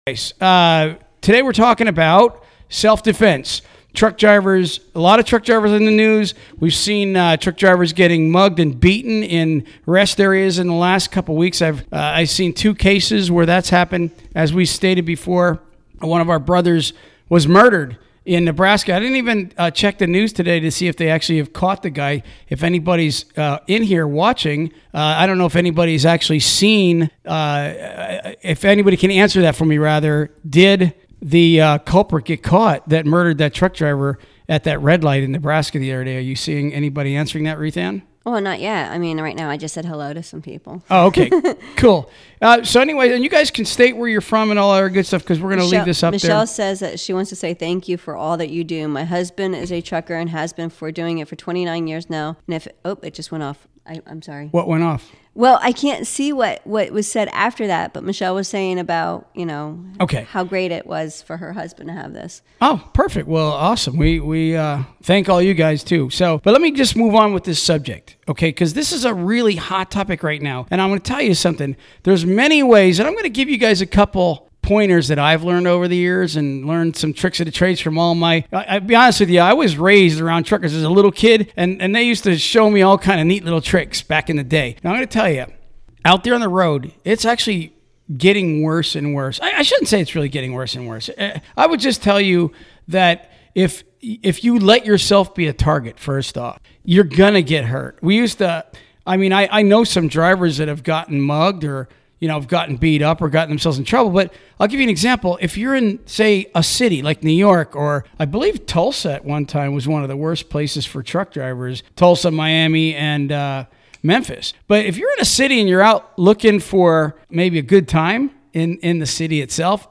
Nice. Today we're talking about self-defense. Truck drivers, a lot of truck drivers in the news. We've seen truck drivers getting mugged and beaten in rest areas in the last couple weeks. I've seen two cases where that's happened. As we stated before, one of our brothers was murdered in Nebraska. I didn't even check the news today to see if they actually have caught the guy. If anybody's in here watching, I don't know if anybody's actually seen, if anybody can answer that for me, rather, did the culprit get caught that murdered that truck driver at that red light in Nebraska the other day? Are you seeing anybody answering that, Ruthann? Oh, not yet. I mean, right now I just said hello to some people. Oh, okay. Cool. So anyway, and you guys can state where you're from and all our good stuff because we're going to leave this up Michelle there. says that she wants to say thank you for all that you do. My husband is a trucker and has been for doing it for 29 years now. And it just went off. I'm sorry. What went off? Well, I can't see what was said after that, but Michelle was saying about, Okay. how great it was for her husband to have this. Oh, perfect. Well, awesome. We thank all you guys too. But let me just move on with this subject, okay? Because this is a really hot topic right now. And I'm going to tell you something. There's many ways, and I'm going to give you guys a couple pointers that I've learned over the years and learned some tricks of the trades from all my, I'll be honest with you, I was raised around truckers as a little kid, and they used to show me all kind of neat little tricks back in the day. Now, I'm going to tell you, out there on the road, it's actually getting worse and worse. I shouldn't say it's really getting worse and worse. I would just tell you that if you let yourself be a target, first off, you're going to get hurt. We used to, I know some drivers that have gotten mugged or have gotten beat up or gotten themselves in trouble. But I'll give you an example. If you're in, say, a city like New York, or I believe Tulsa at one time was one of the worst places for truck drivers, Tulsa, Miami, and Memphis. But if you're in a city and you're out looking for maybe a good time in the city itself,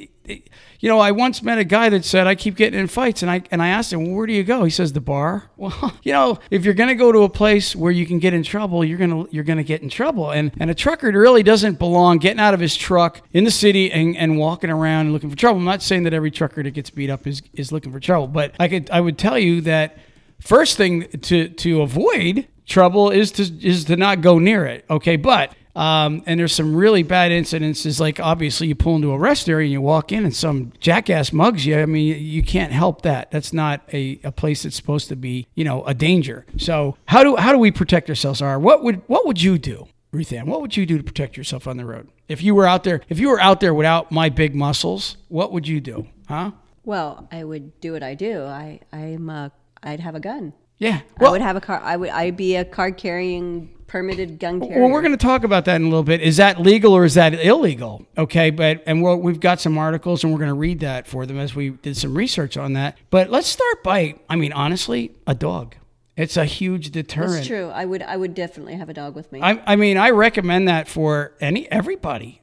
I once met a guy that said, I keep getting in fights. And I asked him, well, where do you go? He says, the bar. Well, if you're going to go to a place where you can get in trouble, you're going to get in trouble. And a trucker really doesn't belong getting out of his truck in the city and walking around and looking for trouble. I'm not saying that every trucker that gets beat up is looking for trouble. But I would tell you that first thing to avoid trouble is to not go near it. Okay. But and there's some really bad incidences, like obviously you pull into a rest area and you walk in and some jackass mugs you. You can't help that. That's not a place that's supposed to be, a danger. So how do we protect ourselves? What would you do, Ruthann? What would you do to protect yourself on the road? If you were out there without my big muscles, what would you do? Huh? Well, I would do what I do. I'd have a gun. Yeah. Well, I would have a car. I'd be a card-carrying, permitted gun carrier. Well, we're going to talk about that in a little bit. Is that legal or is that illegal? Okay, we've got some articles and we're going to read that for them as we did some research on that. But let's start by, honestly, a dog. It's a huge deterrent. That's true. I would definitely have a dog with me. I recommend that for everybody.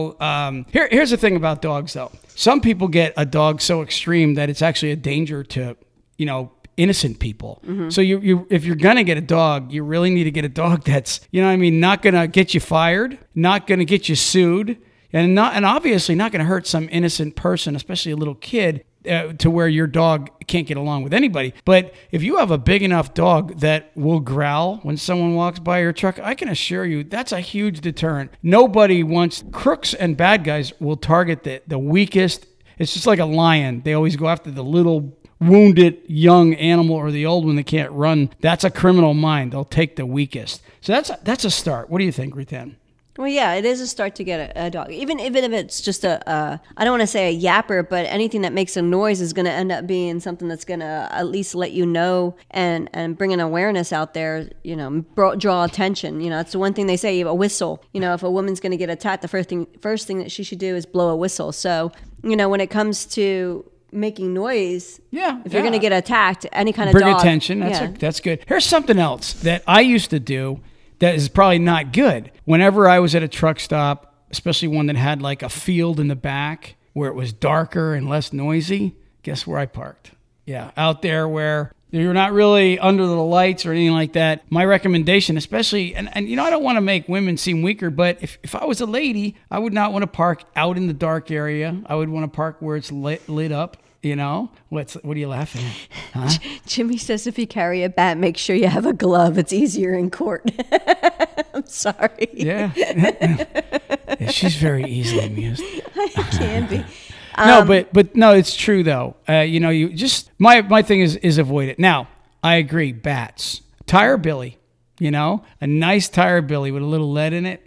Here's the thing about dogs, though. Some people get a dog so extreme that it's actually a danger to, innocent people. Mm-hmm. So if you're going to get a dog, you really need to get a dog that's, not going to get you fired, not going to get you sued, and obviously not going to hurt some innocent person, especially a little kid, to where your dog can't get along with anybody. But if you have a big enough dog that will growl when someone walks by your truck, I can assure you that's a huge deterrent. Nobody wants, crooks and bad guys will target the weakest. It's just like a lion. They always go after the little wounded young animal or the old one that can't run. That's a criminal mind. They'll take the weakest. So that's a start. What do you think, Ruthann? Well, yeah, it is a start to get a dog. Even if it's just I don't want to say a yapper, but anything that makes a noise is going to end up being something that's going to at least let you know and bring an awareness out there, draw attention. That's the one thing they say, a whistle. If a woman's going to get attacked, the first thing that she should do is blow a whistle. So, when it comes to making noise, if you're going to get attacked, any kind of bring dog, attention. That's good. Here's something else that I used to do that is probably not good. Whenever I was at a truck stop, especially one that had like a field in the back where it was darker and less noisy, guess where I parked? Yeah, out there where you're not really under the lights or anything like that. My recommendation, especially, and I don't want to make women seem weaker, but if I was a lady, I would not want to park out in the dark area. I would want to park where it's lit up. What are you laughing at? Huh? Jimmy says if you carry a bat, make sure you have a glove. It's easier in court. I'm sorry. Yeah. She's very easily amused. I can be. No, but no, it's true though. You just my thing is avoid it. Now, I agree. Bats, tire billy. A nice tire billy with a little lead in it.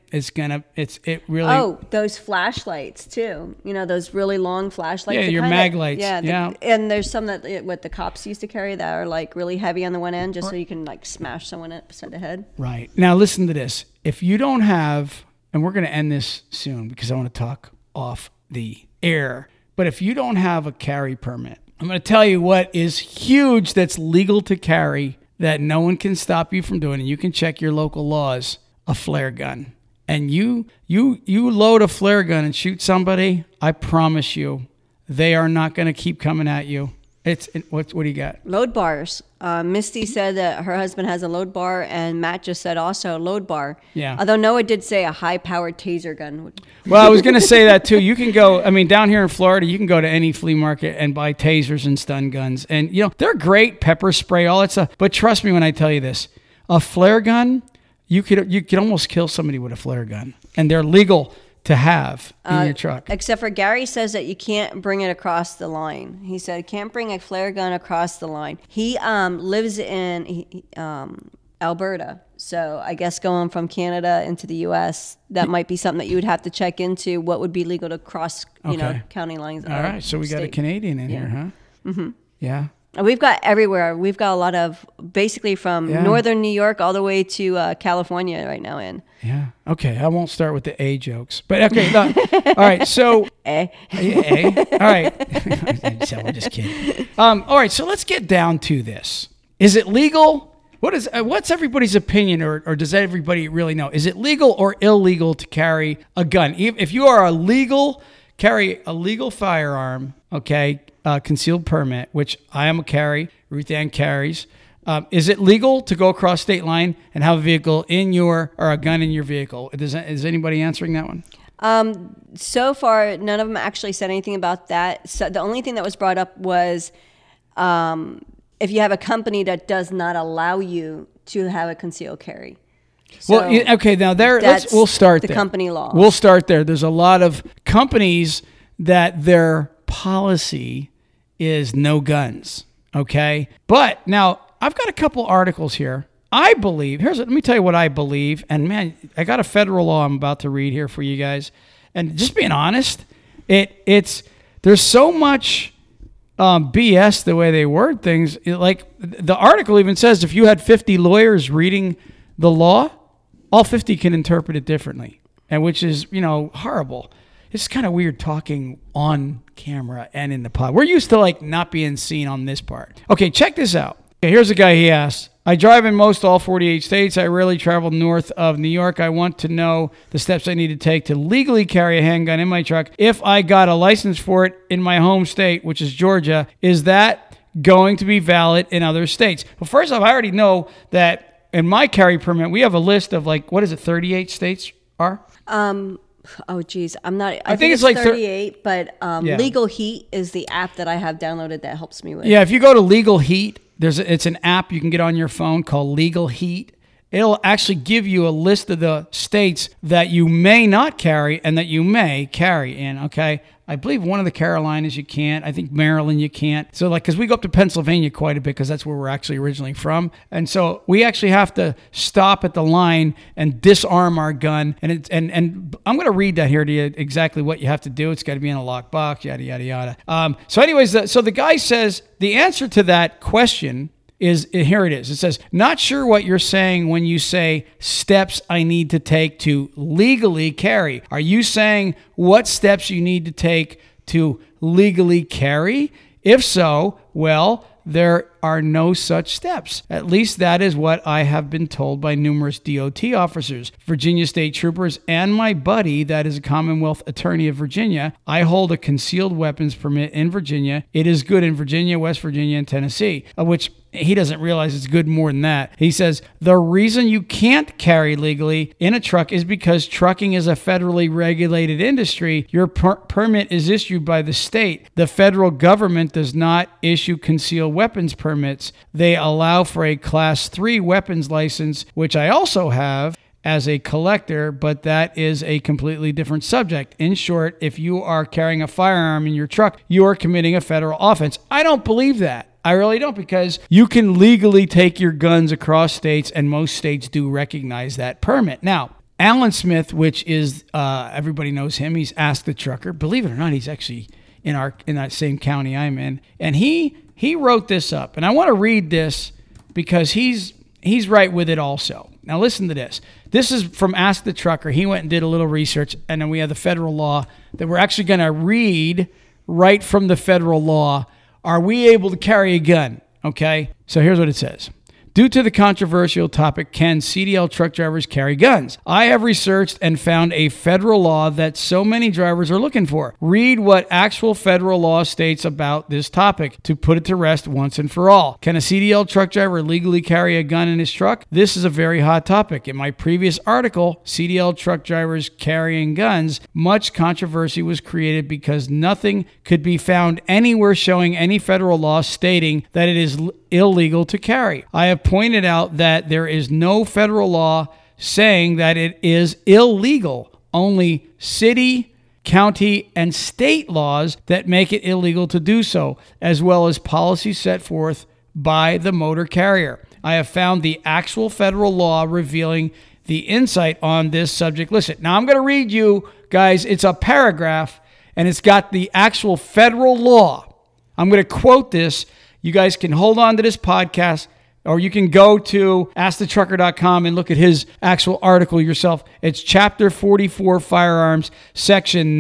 It really. Oh, those flashlights too. Those really long flashlights. Yeah, your mag lights. Yeah. And there's some that what the cops used to carry that are like really heavy on the one end, just so you can like smash someone upside the head. Right. Now listen to this. If you don't have, and we're going to end this soon because I want to talk off the air. But if you don't have a carry permit, I'm going to tell you what is huge that's legal to carry that no one can stop you from doing, and you can check your local laws, a flare gun. And you load a flare gun and shoot somebody, I promise you, they are not going to keep coming at you. What do you got? Load bars. Misty said that her husband has a load bar, and Matt just said also a load bar. Yeah. Although Noah did say a high-powered taser gun. Well, I was going to say that too. You can go, down here in Florida, you can go to any flea market and buy tasers and stun guns. And, they're great, pepper spray, all that stuff. But trust me when I tell you this, a flare gun, you could almost kill somebody with a flare gun. And they're legal to have in your truck. Except for Gary says that you can't bring it across the line. He said, can't bring a flare gun across the line. He lives in Alberta. So I guess going from Canada into the U.S., that might be something that you would have to check into. What would be legal to cross, county lines. All right. So we got a Canadian in here, huh? Mm-hmm. Yeah. We've got everywhere. We've got a lot of, basically from northern New York all the way to California right now in. Yeah. Okay. I won't start with the A jokes. But okay. No. All right. So. A. All right. So we're just kidding. All right. So let's get down to this. Is it legal? What's everybody's opinion, or does everybody really know? Is it legal or illegal to carry a gun? If you are carry a legal firearm, okay, concealed permit, which I am a carry, Ruth Ann carries. Is it legal to go across state line and have a vehicle or a gun in your vehicle? Is anybody answering that one? So far, none of them actually said anything about that. So the only thing that was brought up was if you have a company that does not allow you to have a concealed carry. So okay, now we'll start there. The company law. We'll start there. There's a lot of companies that their policy is no guns, okay? But now I've got a couple articles here. I believe, let me tell you what I believe. And man, I got a federal law I'm about to read here for you guys. And just being honest, there's so much BS the way they word things. Like the article even says if you had 50 lawyers reading the law, all 50 can interpret it differently, and which is, horrible. It's kind of weird talking on camera and in the pod. We're used to not being seen on this part. Okay, check this out. Okay, here's a guy, he asks, I drive in most all 48 states. I rarely travel north of New York. I want to know the steps I need to take to legally carry a handgun in my truck. If I got a license for it in my home state, which is Georgia, is that going to be valid in other states? Well, first off, I already know that in my carry permit, we have a list of 38 states are? Oh, geez. I think it's 38, but Legal Heat is the app that I have downloaded that helps me with. Yeah, if you go to Legal Heat, it's an app you can get on your phone called Legal Heat. It'll actually give you a list of the states that you may not carry and that you may carry in, okay? I believe one of the Carolinas you can't. I think Maryland you can't. So because we go up to Pennsylvania quite a bit because that's where we're actually originally from. And so we actually have to stop at the line and disarm our gun. And I'm going to read that here to you exactly what you have to do. It's got to be in a locked box, yada, yada, yada. So anyways, so the guy says the answer to that question is, here it is. It says, not sure what you're saying when you say steps I need to take to legally carry. Are you saying what steps you need to take to legally carry? If so, well, there are no such steps. At least that is what I have been told by numerous DOT officers, Virginia state troopers, and my buddy that is a Commonwealth attorney of Virginia. I hold a concealed weapons permit in Virginia. It is good in Virginia, West Virginia, and Tennessee, which he doesn't realize it's good more than that. He says, the reason you can't carry legally in a truck is because trucking is a federally regulated industry. Your permit is issued by the state. The federal government does not issue concealed weapons permits. They allow for a Class 3 weapons license, which I also have, as a collector, but that is a completely different subject. In short, if you are carrying a firearm in your truck, you are committing a federal offense. I don't believe that. I really don't, because you can legally take your guns across states, and most states do recognize that permit. Now, Alan Smith, which is, everybody knows him, he's Ask the Trucker. Believe it or not, he's actually in that same county I'm in. And he wrote this up, and I want to read this because he's right with it also. Now listen to this. This is from Ask the Trucker. He went and did a little research, and then we have the federal law that we're actually going to read right from the federal law. Are we able to carry a gun? Okay, so here's what it says. Due to the controversial topic, can CDL truck drivers carry guns? I have researched and found a federal law that so many drivers are looking for. Read what actual federal law states about this topic to put it to rest once and for all. Can a CDL truck driver legally carry a gun in his truck? This is a very hot topic. In my previous article, CDL truck drivers carrying guns, much controversy was created because nothing could be found anywhere showing any federal law stating that it is illegal to carry. I have pointed out that there is no federal law saying that it is illegal. Only city, county, and state laws that make it illegal to do so, as well as policies set forth by the motor carrier. I have found the actual federal law revealing the insight on this subject. Listen, now I'm going to read you guys, it's a paragraph, and it's got the actual federal law. I'm going to quote this. You guys can hold on to this podcast, or you can go to AskTheTrucker.com and look at his actual article yourself. It's Chapter 44, Firearms, Section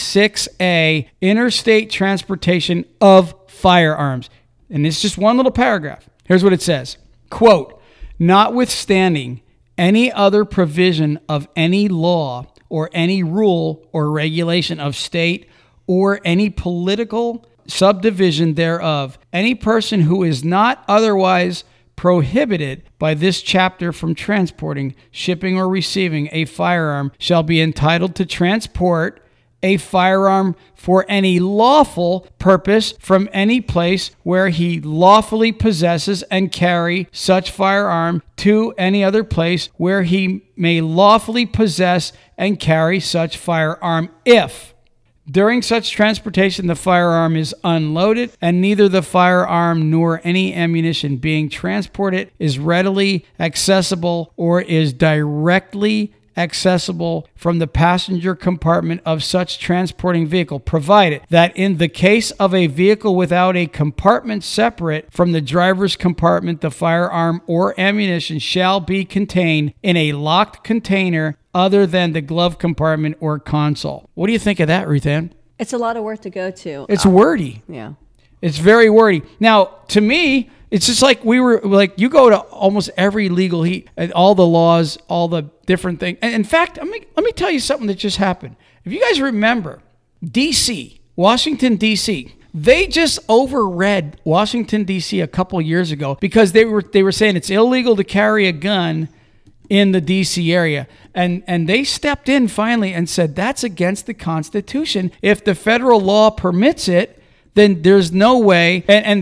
96A, Interstate Transportation of Firearms. And it's just one little paragraph. Here's what it says. Quote, notwithstanding any other provision of any law or any rule or regulation of state or any political subdivision thereof, any person who is not otherwise prohibited by this chapter from transporting, shipping, or receiving a firearm shall be entitled to transport a firearm for any lawful purpose from any place where he lawfully possesses and carry such firearm to any other place where he may lawfully possess and carry such firearm if during such transportation, the firearm is unloaded, and neither the firearm nor any ammunition being transported is readily accessible or is directly accessible from the passenger compartment of such transporting vehicle, provided that in the case of a vehicle without a compartment separate from the driver's compartment, the firearm or ammunition shall be contained in a locked container other than the glove compartment or console. What do you think of that, Ruth Ann? It's a lot of work to go to. It's wordy. Yeah. It's very wordy. Now, to me, it's just like you go to almost every legal heat, all the laws, all the different things. And in fact, let me tell you something that just happened. If you guys remember, D.C., Washington, D.C., they just overread Washington, D.C. a couple years ago because they were saying it's illegal to carry a gun in the D.C. area. And they stepped in finally and said that's against the Constitution. If the federal law permits it, then there's no way. And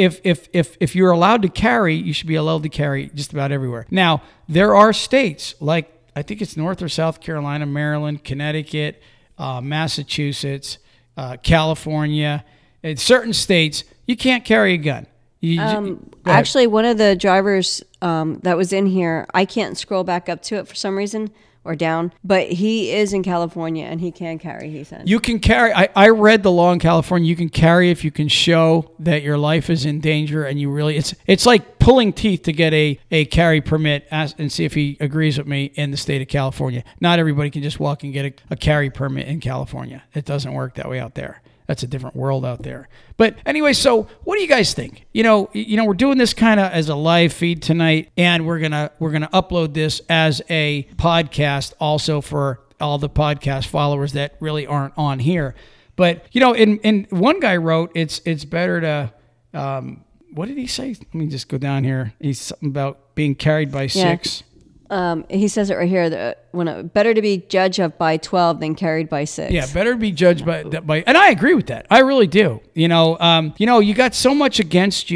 if you're allowed to carry, you should be allowed to carry just about everywhere. Now, there are states like, I think it's North or South Carolina, Maryland, Connecticut, Massachusetts, California. In certain states, you can't carry a gun. Actually, one of the drivers that was in here, I can't scroll back up to it for some reason or down, but he is in California and he can carry, he said. You can carry. I read the law in California. You can carry if you can show that your life is in danger and you really, it's like pulling teeth to get a carry permit and see if he agrees with me in the state of California. Not everybody can just walk and get a carry permit in California. It doesn't work that way out there. That's a different world out there. But anyway, so what do you guys think? You know, we're doing this kind of as a live feed tonight, and we're gonna upload this as a podcast also for all the podcast followers that really aren't on here. But in one guy wrote it's better to what did he say? Let me just go down here. He's something about being carried by six. He says it right here. Better to be judged by 12 than carried by 6. Yeah, better to be judged by, and I agree with that. I really do. You got so much against you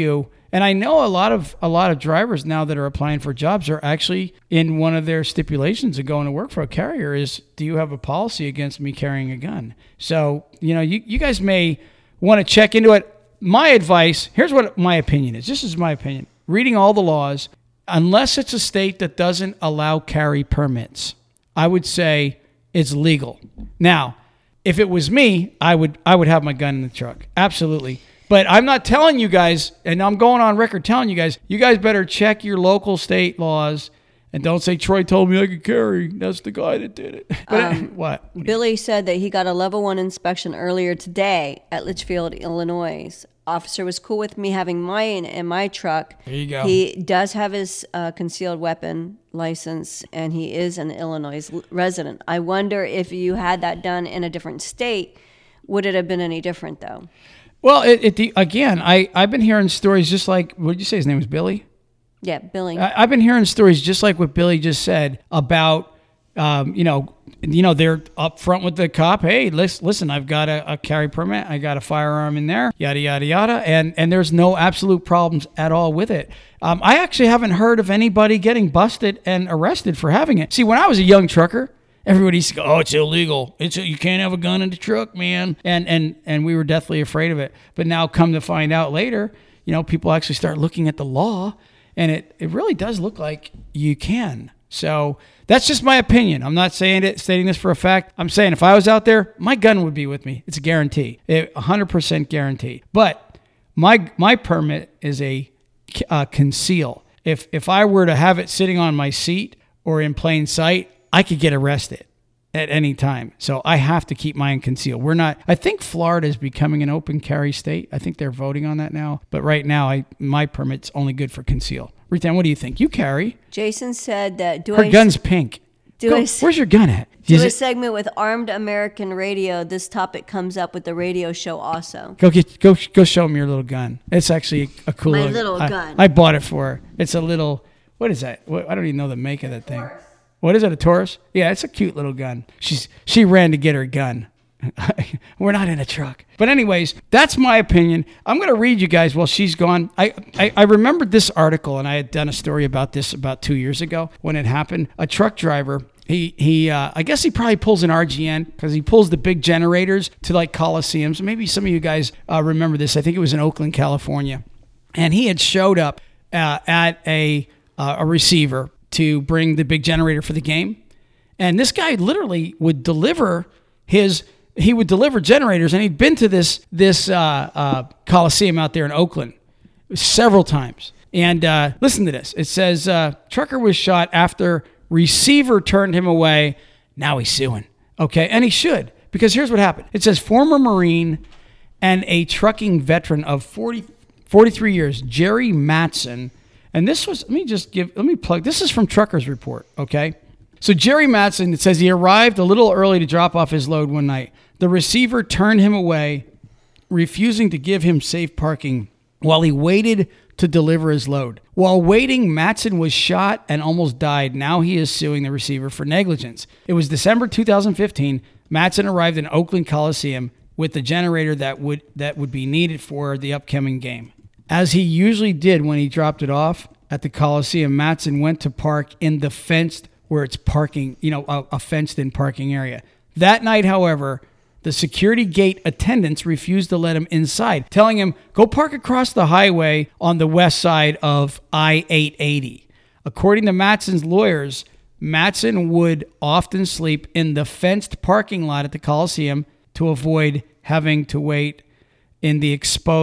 And I know a lot of drivers now that are applying for jobs are actually in one of their stipulations of going to work for a carrier is, do you have a policy against me carrying a gun? So, you guys may want to check into it. My advice, here's what my opinion is. This is my opinion. Reading all the laws, unless it's a state that doesn't allow carry permits, I would say it's legal. Now, if it was me, I would have my gun in the truck. Absolutely. But I'm not telling you guys, and I'm going on record telling you guys better check your local state laws and don't say Troy told me I could carry. That's the guy that did it. But what? Billy said that he got a level 1 inspection earlier today at Litchfield, Illinois. Officer was cool with me having mine in my truck. There you go. He does have his concealed weapon license, and he is an Illinois resident. I wonder if you had that done in a different state, would it have been any different, though? Well, again, I've been hearing stories just like, what did you say his name was, Billy? Yeah, Billy. I've been hearing stories just like what Billy just said about, they're up front with the cop. Hey, listen, I've got a carry permit. I got a firearm in there, yada, yada, yada. And there's no absolute problems at all with it. I actually haven't heard of anybody getting busted and arrested for having it. See, when I was a young trucker, everybody used to go, oh, it's illegal. You can't have a gun in the truck, man. And we were deathly afraid of it. But now come to find out later, people actually start looking at the law, and it really does look like you can. So that's just my opinion. I'm not stating this for a fact. I'm saying if I was out there, my gun would be with me. It's a guarantee, 100% guarantee. But my permit is a conceal. If I were to have it sitting on my seat or in plain sight, I could get arrested at any time. So I have to keep mine concealed. I think Florida is becoming an open carry state. I think they're voting on that now. But right now, my permit's only good for conceal. Ruth-Ann, what do you think? You carry. Jason said that her gun's pink. Where's your gun at? Do a segment with Armed American Radio. This topic comes up with the radio show also. Go show me your little gun. It's actually a cool little gun. I bought it for her. It's a little, what is that? I don't even know the make of that thing. What is it, a Taurus? Yeah, it's a cute little gun. She ran to get her gun. We're not in a truck. But anyways, that's my opinion. I'm going to read you guys while she's gone. I remembered this article, and I had done a story about this about 2 years ago when it happened. A truck driver, I guess he probably pulls an RGN because he pulls the big generators to like coliseums. Maybe some of you guys remember this. I think it was in Oakland, California. And he had showed up at a receiver to bring the big generator for the game. And this guy literally would deliver generators, and he'd been to this Coliseum out there in Oakland several times. And listen to this. It says, trucker was shot after receiver turned him away. Now he's suing. Okay, and he should, because here's what happened. It says former Marine and a trucking veteran of 43 years, Jerry Matson. And this was, let me plug, this is from Truckers Report, okay? So Jerry Matson, it says he arrived a little early to drop off his load one night. The receiver turned him away, refusing to give him safe parking while he waited to deliver his load. While waiting, Matson was shot and almost died. Now he is suing the receiver for negligence. It was December 2015. Matson arrived in Oakland Coliseum with the generator that would be needed for the upcoming game. As he usually did when he dropped it off at the Coliseum, Matson went to park in the fenced, where it's parking, a fenced-in parking area. That night, however, the security gate attendants refused to let him inside, telling him, go park across the highway on the west side of I-880. According to Matson's lawyers, Matson would often sleep in the fenced parking lot at the Coliseum to avoid having to wait in the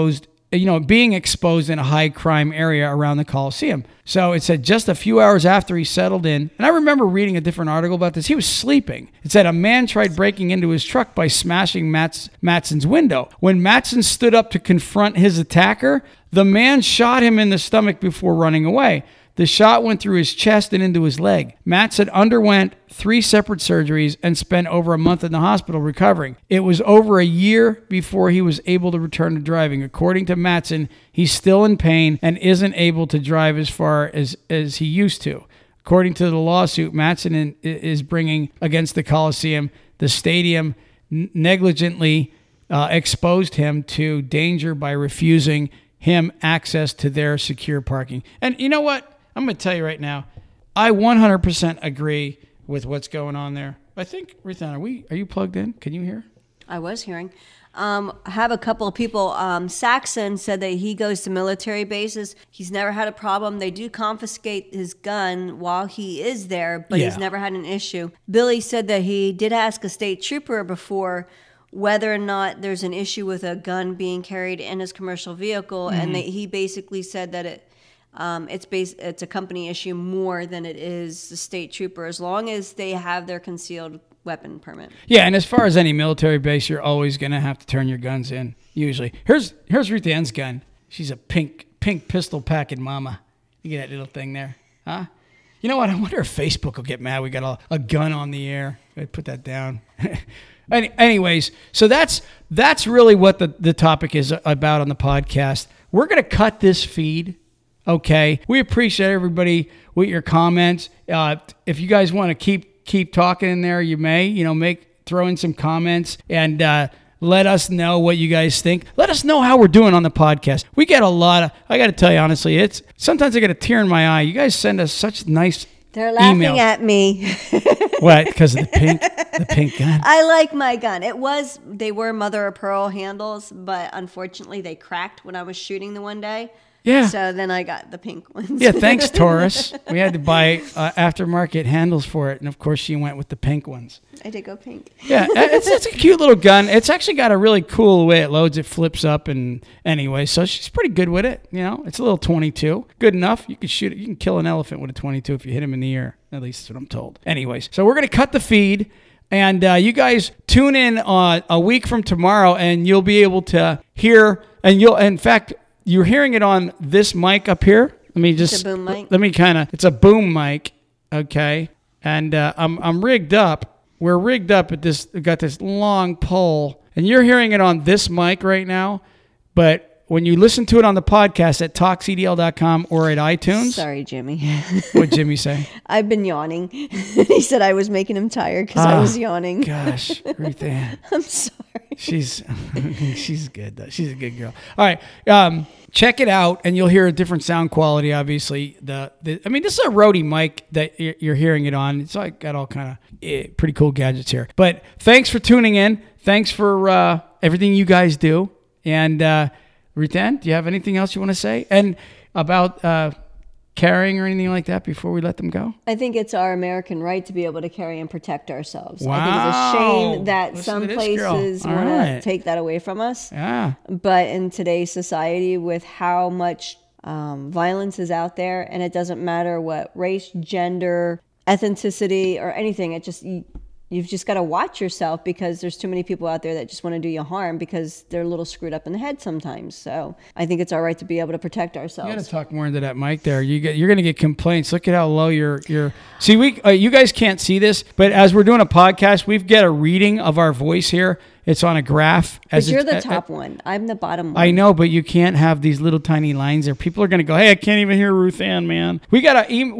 being exposed in a high crime area around the Coliseum. So it said just a few hours after he settled in, and I remember reading a different article about this, he was sleeping. It said a man tried breaking into his truck by smashing Matson's window. When Matson stood up to confront his attacker, the man shot him in the stomach before running away. The shot went through his chest and into his leg. Matson underwent 3 separate surgeries and spent over a month in the hospital recovering. It was over a year before he was able to return to driving. According to Matson, he's still in pain and isn't able to drive as far as he used to. According to the lawsuit Matson is bringing against the Coliseum, the stadium negligently exposed him to danger by refusing him access to their secure parking. And you know what? I'm going to tell you right now, I 100% agree with what's going on there. I think, Ruth Ann, are you plugged in? Can you hear? I was hearing. I have a couple of people. Saxon said that he goes to military bases. He's never had a problem. They do confiscate his gun while he is there, but he's never had an issue. Billy said that he did ask a state trooper before whether or not there's an issue with a gun being carried in his commercial vehicle, and he basically said that it's a company issue more than it is the state trooper, as long as they have their concealed weapon permit. Yeah, and as far as any military base, you're always going to have to turn your guns in, usually. Here's Ruth Ann's gun. She's a pink pistol packing mama. You get that little thing there, huh? You know what? I wonder if Facebook will get mad. We got a gun on the air. I put that down. Anyways, so that's really what the topic is about on the podcast. We're going to cut this feed. Okay, we appreciate everybody with your comments. If you guys want to keep talking in there, you may, throw in some comments and let us know what you guys think. Let us know how we're doing on the podcast. We get a lot of, I got to tell you honestly, sometimes I get a tear in my eye. You guys send us such nice They're laughing emails. at me. What? Because of the pink gun? I like my gun. They were mother of pearl handles, but unfortunately they cracked when I was shooting the one day. Yeah. So then I got the pink ones. Yeah, thanks, Taurus. We had to buy aftermarket handles for it, and of course she went with the pink ones. I did go pink. Yeah, it's a cute little gun. It's actually got a really cool way it loads. It flips up, and anyway, so she's pretty good with it. It's a little 22, good enough. You can shoot it. You can kill an elephant with a 22 if you hit him in the ear. At least that's what I'm told. Anyways, so we're gonna cut the feed. And you guys tune in a week from tomorrow, and you'll be able to hear. And in fact, you're hearing it on this mic up here. It's a boom mic. It's a boom mic, okay? And I'm rigged up. We're rigged up at this. We've got this long pole, and you're hearing it on this mic right now. But when you listen to it on the podcast at talkcdl.com or at iTunes. Sorry, Jimmy. What'd Jimmy say? I've been yawning. He said I was making him tired because I was yawning. Gosh, Ruth Ann. I'm sorry. She's good though. She's a good girl. All right, check it out, and you'll hear a different sound quality. Obviously, this is a Rode mic that you're hearing it on. It's like got all kind of pretty cool gadgets here. But thanks for tuning in. Thanks for everything you guys do. And Ruth Ann, do you have anything else you want to say? And about carrying or anything like that before we let them go? I think it's our American right to be able to carry and protect ourselves. Wow. I think it's a shame that Listen some to this places girl. want All right. to take that away from us. Yeah. But in today's society, with how much violence is out there, and it doesn't matter what race, gender, ethnicity, or anything, you've just got to watch yourself, because there's too many people out there that just want to do you harm because they're a little screwed up in the head sometimes. So I think it's our right to be able to protect ourselves. You got to talk more into that mic there. You're going to get complaints. Look at how low you're. See, you guys can't see this, but as we're doing a podcast, we've got a reading of our voice here. It's on a graph. But you're the top one. I'm the bottom one. I know, but you can't have these little tiny lines there. People are going to go, "Hey, I can't even hear Ruth Ann, man." We got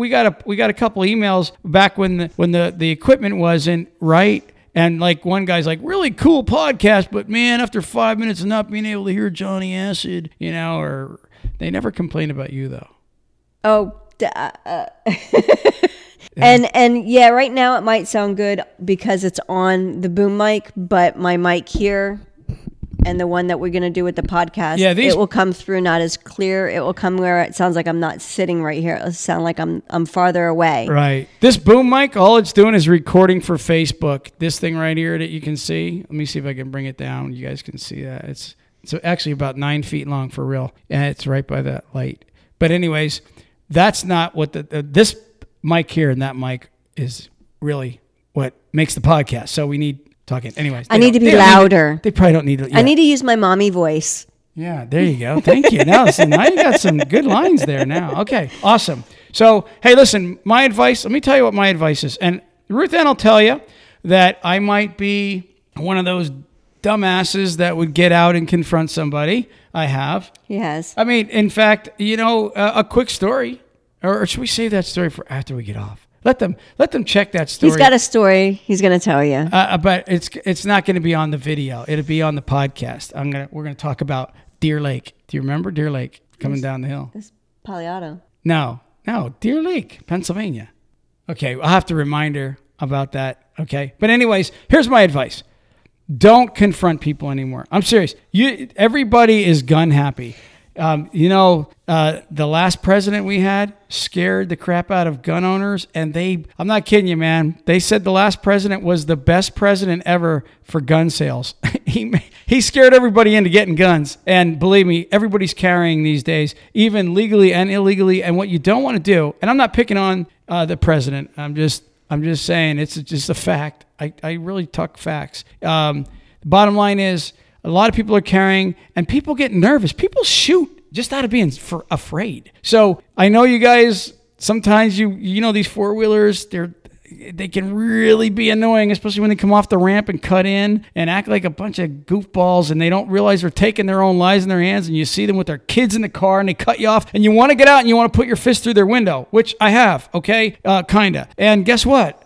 a couple emails back when the equipment wasn't right, and like one guy's like, "Really cool podcast, but man, after 5 minutes of not being able to hear Johnny Acid, or they never complain about you though." Oh. And yeah, right now it might sound good because it's on the boom mic, but my mic here and the one that we're going to do with the podcast, it will come through not as clear. It will come where it sounds like I'm not sitting right here. It'll sound like I'm farther away. Right. This boom mic, all it's doing is recording for Facebook. This thing right here that you can see. Let me see if I can bring it down. You guys can see that. It's actually about 9 feet long for real. And it's right by that light. But anyways, that's not what this mic here and that mic is really what makes the podcast. So we need talking. Anyways, I need to be louder. They probably don't need to. Yeah. I need to use my mommy voice. Yeah, there you go. Thank you. Now you got some good lines there now. Okay, awesome. So, hey, listen, my advice, let me tell you what my advice is. And Ruth Ann will tell you that I might be one of those dumbasses that would get out and confront somebody. I have. Yes. In fact, a quick story. Or should we save that story for after we get off? Let them check that story. He's got a story. He's going to tell you. But it's not going to be on the video. It'll be on the podcast. We're gonna talk about Deer Lake. Do you remember Deer Lake coming down the hill? It's Paliato. No, Deer Lake, Pennsylvania. Okay, I'll have to remind her about that. Okay, but anyways, here's my advice: don't confront people anymore. I'm serious. Everybody is gun happy. The last president we had scared the crap out of gun owners, and I'm not kidding you, man. They said the last president was the best president ever for gun sales. He scared everybody into getting guns. And believe me, everybody's carrying these days, even legally and illegally. And what you don't want to do, and I'm not picking on the president. I'm just saying it's just a fact. I really talk facts. The bottom line is, a lot of people are carrying, and people get nervous. People shoot just out of being afraid. So I know you guys, sometimes you know these four-wheelers, they can really be annoying, especially when they come off the ramp and cut in and act like a bunch of goofballs, and they don't realize they're taking their own lives in their hands, and you see them with their kids in the car, and they cut you off, and you want to get out, and you want to put your fist through their window, which I have, okay? Kinda. And guess what?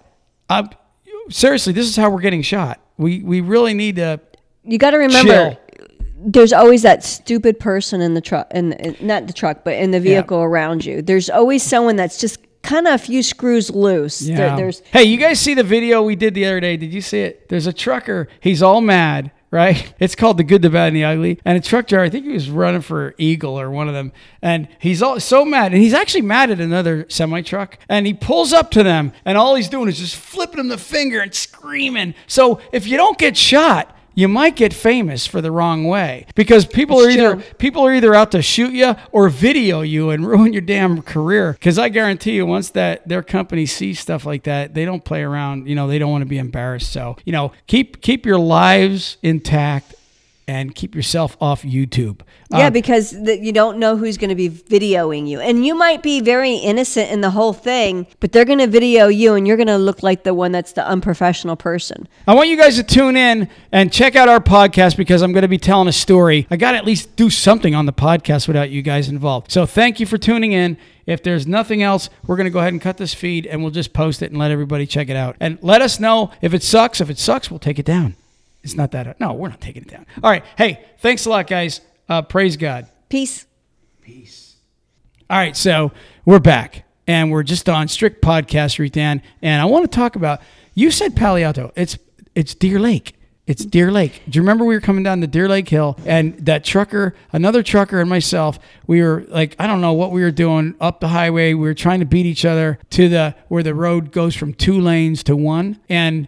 Seriously, this is how we're getting shot. We really need to... You got to remember, there's always that stupid person in the truck, not the truck, but in the vehicle around you. There's always someone that's just kind of a few screws loose. Yeah. Hey, you guys see the video we did the other day? Did you see it? There's a trucker. He's all mad, right? It's called The Good, the Bad, and the Ugly. And a truck driver, I think he was running for Eagle or one of them. And he's all so mad. And he's actually mad at another semi-truck. And he pulls up to them, and all he's doing is just flipping them the finger and screaming. So if you don't get shot, you might get famous for the wrong way, because people are either out to shoot you or video you and ruin your damn career. Because I guarantee you, once that their company sees stuff like that, they don't play around. They don't want to be embarrassed. So keep your lives intact and keep yourself off YouTube. Yeah, because you don't know who's going to be videoing you. And you might be very innocent in the whole thing, but they're going to video you, and you're going to look like the one that's the unprofessional person. I want you guys to tune in and check out our podcast, because I'm going to be telling a story. I got to at least do something on the podcast without you guys involved. So thank you for tuning in. If there's nothing else, we're going to go ahead and cut this feed, and we'll just post it and let everybody check it out. And let us know if it sucks. If it sucks, we'll take it down. It's not that. No, we're not taking it down. All right. Hey, thanks a lot, guys. Praise God. Peace. All right. So we're back, and we're just on Strict Podcast, Ruth Ann. And I want to talk about, you said Paliato. It's Deer Lake. It's Deer Lake. Do you remember we were coming down the Deer Lake Hill, and that trucker, another trucker and myself, we were like, I don't know what we were doing up the highway. We were trying to beat each other to where the road goes from 2 lanes to 1. And,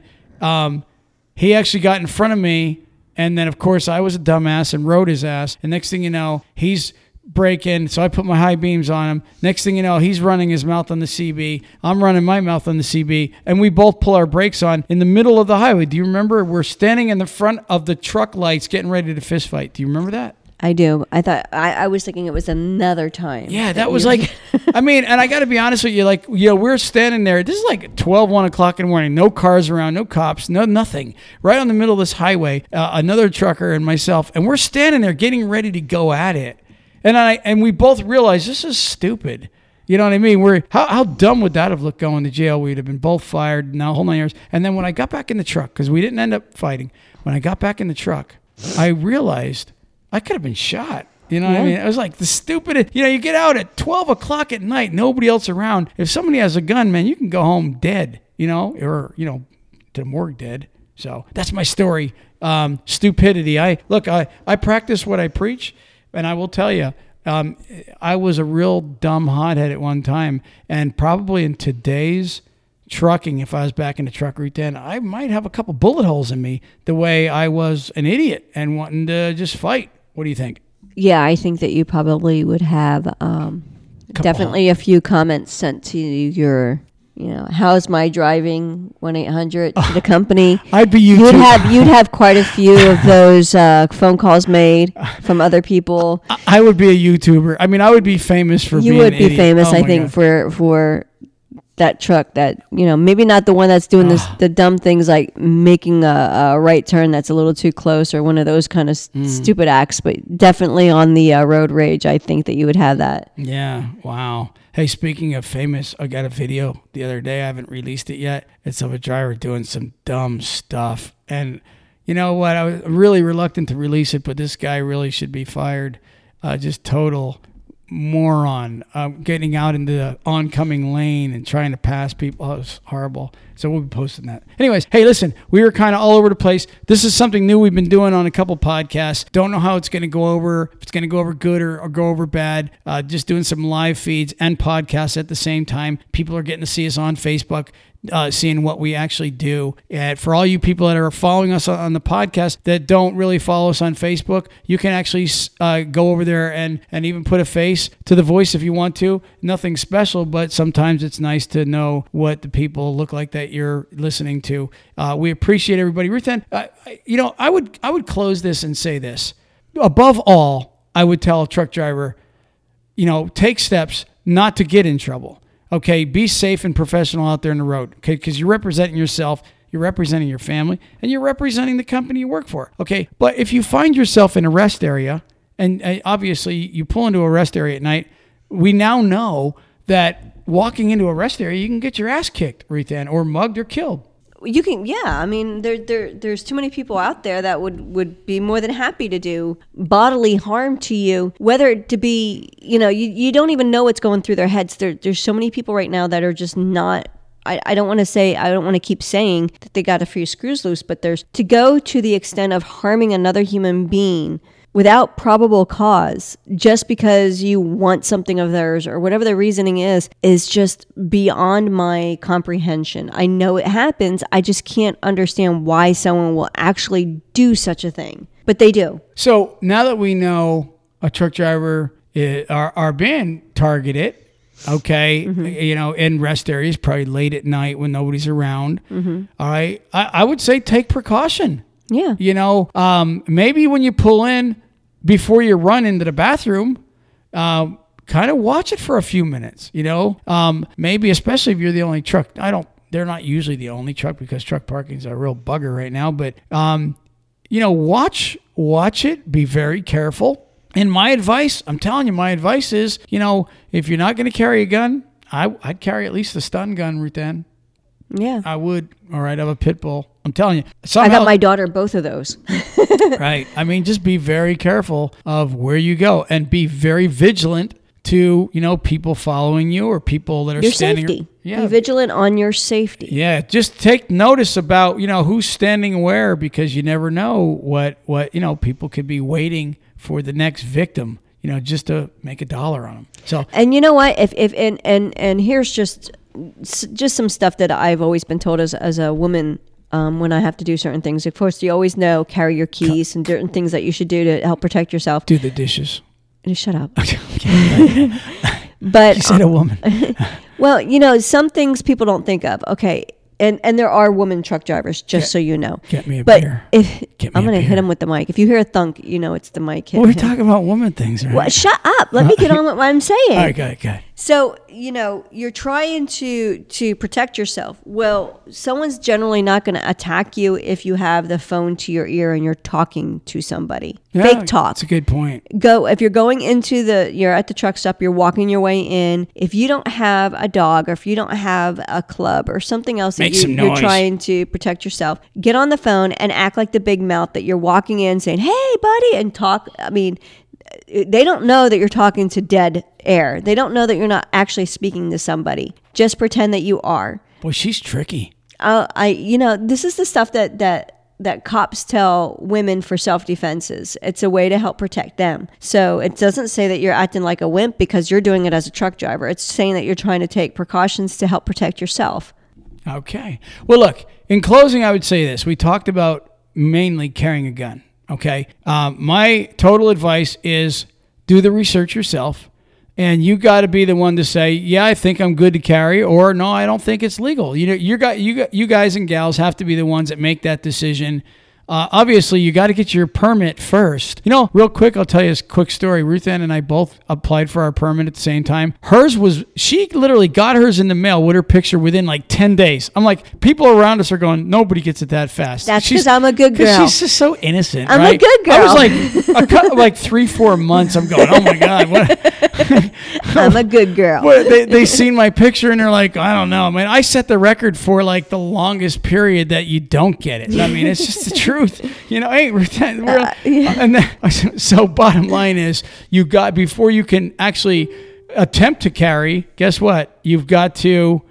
he actually got in front of me, and then, of course, I was a dumbass and rode his ass. And next thing you know, he's braking, so I put my high beams on him. Next thing you know, he's running his mouth on the CB. I'm running my mouth on the CB, and we both pull our brakes on in the middle of the highway. Do you remember? We're standing in the front of the truck lights getting ready to fist fight. Do you remember that? I do. I thought I was thinking it was another time. Yeah, that was like, I mean, and I got to be honest with you, like, we're standing there. This is like 1 o'clock in the morning. No cars around, no cops, nothing. Right on the middle of this highway, another trucker and myself, and we're standing there getting ready to go at it. And we both realized this is stupid. You know what I mean? How dumb would that have looked going to jail? We'd have been both fired, now whole 9 years. And then when I got back in the truck, because we didn't end up fighting, when I got back in the truck, I realized I could have been shot. You know what I mean? It was like the stupidest. You get out at 12 o'clock at night, nobody else around. If somebody has a gun, man, you can go home dead, or, to the morgue dead. So that's my story. Stupidity. I practice what I preach, and I will tell you, I was a real dumb hothead at one time, and probably in today's trucking, if I was back in the truck route then, I might have a couple bullet holes in me the way I was an idiot and wanting to just fight. What do you think? Yeah, I think that you probably would have definitely a few comments sent to your, how's my driving 1-800 to the company. I'd be YouTube. You'd have quite a few of those phone calls made from other people. I would be a YouTuber. I mean, I would be famous for being an idiot. You would be famous, I think, for that truck that, maybe not the one that's doing the dumb things like making a right turn that's a little too close or one of those kind of stupid acts, but definitely on the road rage, I think that you would have that. Yeah. Wow. Hey, speaking of famous, I got a video the other day. I haven't released it yet. It's of a driver doing some dumb stuff. And you know what? I was really reluctant to release it, but this guy really should be fired. Just total moron, getting out into the oncoming lane and trying to pass people. Oh, it was horrible. So we'll be posting that. Anyways, hey, listen, we were kind of all over the place. This is something new we've been doing on a couple podcasts. Don't know how it's going to go over, if it's going to go over good or go over bad. Just doing some live feeds and podcasts at the same time. People are getting to see us on Facebook. Seeing what we actually do. And for all you people that are following us on the podcast that don't really follow us on Facebook, you can actually go over there and even put a face to the voice if you want to. Nothing special, but sometimes it's nice to know what the people look like that you're listening to. We appreciate everybody. Ruthann, I would close this and say this. Above all, I would tell a truck driver, take steps not to get in trouble. Okay, be safe and professional out there in the road, okay, because you're representing yourself, you're representing your family, and you're representing the company you work for, okay? But if you find yourself in a rest area, and obviously you pull into a rest area at night, we now know that walking into a rest area, you can get your ass kicked, Ruthann, or mugged or killed. You can, yeah. I mean, there's too many people out there that would be more than happy to do bodily harm to you, whether it to be, you don't even know what's going through their heads. There's so many people right now that are just not, I don't want to keep saying that they got a few screws loose, but there's to go to the extent of harming another human being without probable cause, just because you want something of theirs or whatever the reasoning is just beyond my comprehension. I know it happens. I just can't understand why someone will actually do such a thing. But they do. So now that we know a truck driver are being targeted, okay, in rest areas, probably late at night when nobody's around, all right, I would say take precaution. Yeah. Maybe when you pull in, before you run into the bathroom, kind of watch it for a few minutes, maybe especially if you're the only truck. They're not usually the only truck because truck parking is a real bugger right now, but, watch it, be very careful. And my advice is, if you're not going to carry a gun, I'd carry at least a stun gun, Ruthann. Yeah. I would. All right. I have a pit bull. I'm telling you. I got my daughter both of those. Right. I mean, just be very careful of where you go and be very vigilant to, people following you or people that are your standing. Safety. Yeah. Be vigilant on your safety. Yeah. Just take notice about, who's standing where, because you never know what, people could be waiting for the next victim, just to make $1 on them. So, and you know what? And here's just some stuff that I've always been told as a woman when I have to do certain things. Of course, you always know, carry your keys and certain things that you should do to help protect yourself. Do the dishes. Shut up. Okay. But you said a woman. Well, some things people don't think of. Okay. And there are women truck drivers, so you know. Get me a beer. I'm going to hit him with the mic. If you hear a thunk, it's the mic hitting we're talking about woman things, right? Well, shut up. Let me get on with what I'm saying. Okay. So, you're trying to protect yourself. Well, someone's generally not going to attack you if you have the phone to your ear and you're talking to somebody. Yeah, Fake talk. That's a good point. If you're going you're at the truck stop, you're walking your way in. If you don't have a dog or if you don't have a club or something else that you're trying to protect yourself, get on the phone and act like the big mouth that you're walking in saying, "Hey, buddy," and talk. I mean, they don't know that you're talking to dead air. They don't know that you're not actually speaking to somebody. Just pretend that you are. Boy, she's tricky. This is the stuff that cops tell women for self-defenses. It's a way to help protect them. So it doesn't say that you're acting like a wimp because you're doing it as a truck driver. It's saying that you're trying to take precautions to help protect yourself. Okay. Well, look, in closing, I would say this. We talked about mainly carrying a gun. Okay. My total advice is do the research yourself, and you got to be the one to say, yeah, I think I'm good to carry, or no, I don't think it's legal. You guys and gals have to be the ones that make that decision. obviously you got to get your permit first. You know, real quick, I'll tell you a quick story. Ruth Ann and I both applied for our permit at the same time. She literally got hers in the mail with her picture within like 10 days. I'm like, people around us are going, nobody gets it that fast. That's because I'm a good girl. She's just so innocent, I'm right? a good girl. I was like 3-4 months. I'm going, oh my God. What? I'm a good girl. They seen my picture and they're like, I don't know, man. I set the record for like the longest period that you don't get it. I mean, it's just the truth. You know, hey, and then, so bottom line is before you can actually attempt to carry, guess what? You've got to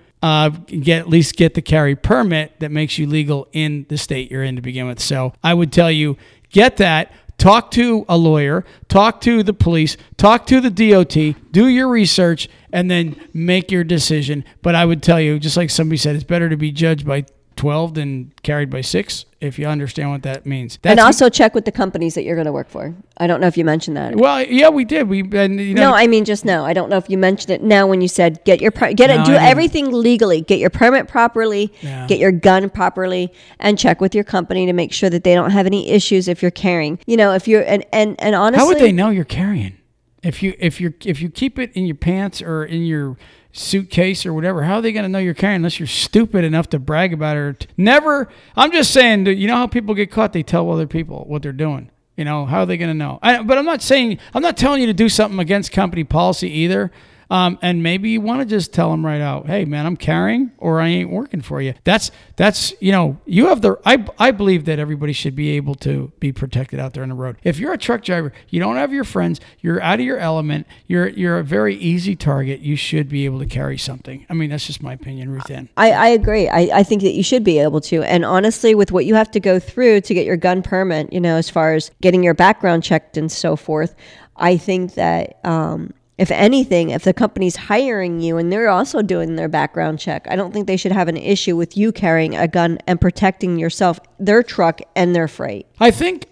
at least get the carry permit that makes you legal in the state you're in to begin with. So I would tell you, get that. Talk to a lawyer, talk to the police, talk to the DOT, do your research, and then make your decision. But I would tell you, just like somebody said, it's better to be judged by 12 than carried by 6, if you understand what that means. And also check with the companies that you're going to work for. I don't know if you mentioned that. Well, yeah, we did. No, I mean just now. I don't know if you mentioned it now when you said do everything legally. Get your permit properly, get your gun properly, and check with your company to make sure that they don't have any issues if you're carrying. You know, if you're and honestly, how would they know you're carrying? If you keep it in your pants or in your suitcase or whatever, how are they going to know you're carrying unless you're stupid enough to brag about it? Never. I'm just saying, you know how people get caught? They tell other people what they're doing. You know, how are they going to know? But I'm not telling you to do something against company policy either. And maybe you want to just tell them right out, hey man, I'm carrying or I ain't working for you. That's, you know, you have I believe that everybody should be able to be protected out there on the road. If you're a truck driver, you don't have your friends, you're out of your element, you're a very easy target. You should be able to carry something. I mean, that's just my opinion, Ruth Ann. I agree. I think that you should be able to. And honestly, with what you have to go through to get your gun permit, you know, as far as getting your background checked and so forth, I think that, if anything, if the company's hiring you and they're also doing their background check, I don't think they should have an issue with you carrying a gun and protecting yourself, their truck, and their freight. I think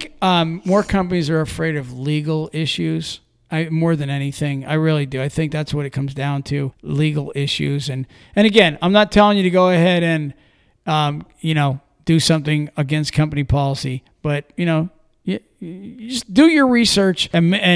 more companies are afraid of legal issues. More than anything, I really do. I think that's what it comes down to, legal issues. And again, I'm not telling you to go ahead and, you know, do something against company policy, but, you know, you just do your research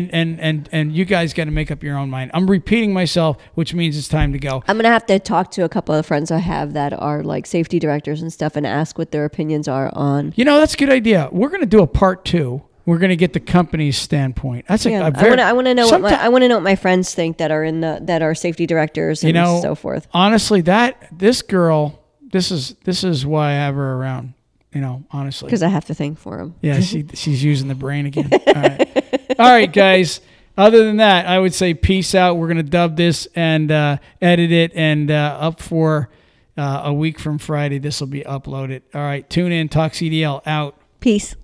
and you guys got to make up your own mind. I'm repeating myself, which means it's time to go. I'm going to have to talk to a couple of friends I have that are like safety directors and stuff and ask what their opinions are on. You know, that's a good idea. We're going to do a part 2. We're going to get the company's standpoint. That's I want to know what my friends think that are safety directors and so forth. Honestly, this girl, this is why I have her around. You know, honestly. Because I have to think for him. Yeah, she's using the brain again. All right, guys. Other than that, I would say peace out. We're going to dub this and edit it, and up for a week from Friday, this will be uploaded. All right, tune in. Talk CDL out. Peace.